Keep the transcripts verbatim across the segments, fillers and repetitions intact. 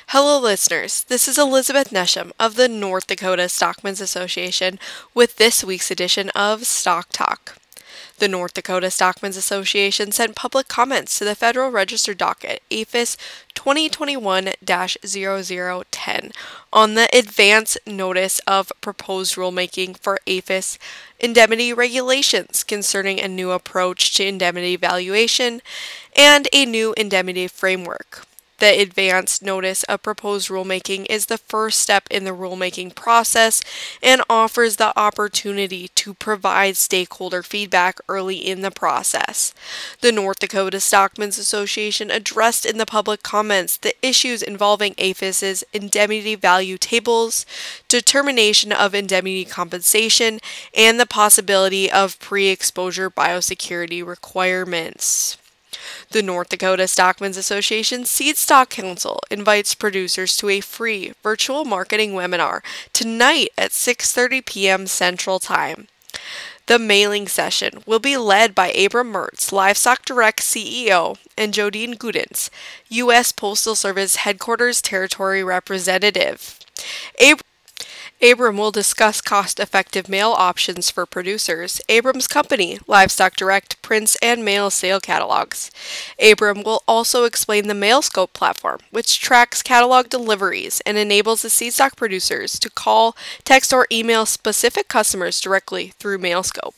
Hello, listeners. This is Elizabeth Nesham of the North Dakota Stockmen's Association with this week's edition of Stock Talk. The North Dakota Stockmen's Association sent public comments to the Federal Register docket A F I S twenty twenty-one dash zero zero ten on the advance notice of proposed rulemaking for A F I S indemnity regulations concerning a new approach to indemnity valuation and a new indemnity framework. The advance notice of proposed rulemaking is the first step in the rulemaking process and offers the opportunity to provide stakeholder feedback early in the process. The North Dakota Stockmen's Association addressed in the public comments the issues involving A F I S's indemnity value tables, determination of indemnity compensation, and the possibility of pre-exposure biosecurity requirements. The North Dakota Stockmen's Association Seed Stock Council invites producers to a free virtual marketing webinar tonight at six thirty p.m. Central Time. The mailing session will be led by Abram Mertz, Livestock Direct C E O, and Jodine Gudens, U S Postal Service Headquarters Territory Representative. Abram Abram will discuss cost-effective mail options for producers. Abram's company, Livestock Direct, prints and mails sale catalogs. Abram will also explain the MailScope platform, which tracks catalog deliveries and enables the seedstock producers to call, text, or email specific customers directly through MailScope.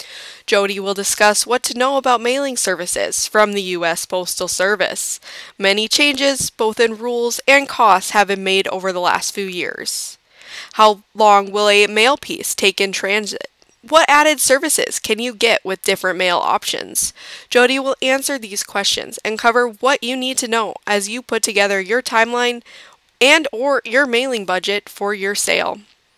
Jody will discuss what to know about mailing services from the U S Postal Service. Many changes, both in rules and costs, have been made over the last few years. How long will a mail piece take in transit? What added services can you get with different mail options? Jody will answer these questions and cover what you need to know as you put together your timeline and or your mailing budget for your sale.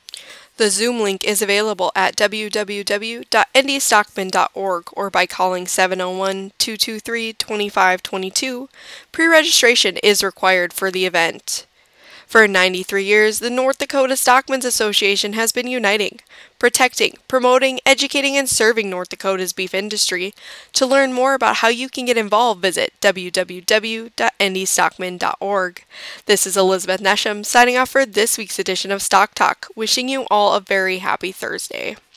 The Zoom link is available at w w w dot n d stockman dot org or by calling seven oh one, two two three, two five two two. Pre-registration is required for the event. For ninety-three years, the North Dakota Stockmen's Association has been uniting, protecting, promoting, educating, and serving North Dakota's beef industry. To learn more about how you can get involved, visit w w w dot n d stockman dot org. This is Elizabeth Nesham signing off for this week's edition of Stock Talk, wishing you all a very happy Thursday.